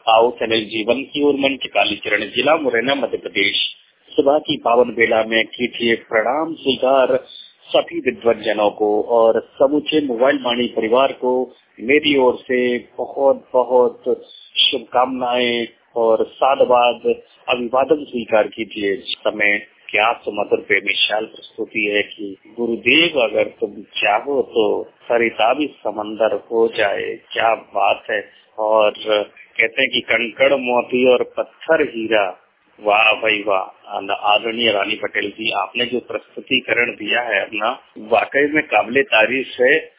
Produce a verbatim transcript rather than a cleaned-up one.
आओ चैनल जीवन की ओर मंच कालीचरण, जिला मुरैना, मध्य प्रदेश। सुबह की पावन बेला में कीजिए प्रणाम स्वीकार सभी विद्वत जनों को और समूचे मोबाइल वाणी परिवार को मेरी ओर से बहुत बहुत शुभकामनाएं और साधुवाद अभिवादन स्वीकार कीजिए। समय क्या सुमधुर बेमिसाल प्रस्तुति है कि गुरुदेव अगर तुम चाहो तो सरिता भी समंदर हो जाए। क्या बात है। और कहते हैं कि कंकड़ मोती और पत्थर हीरा। वाह भाई वाह। आदरणीय रानी पटेल जी, आपने जो प्रस्तुतिकरण दिया है अपना, वाकई में काबिले तारीफ है।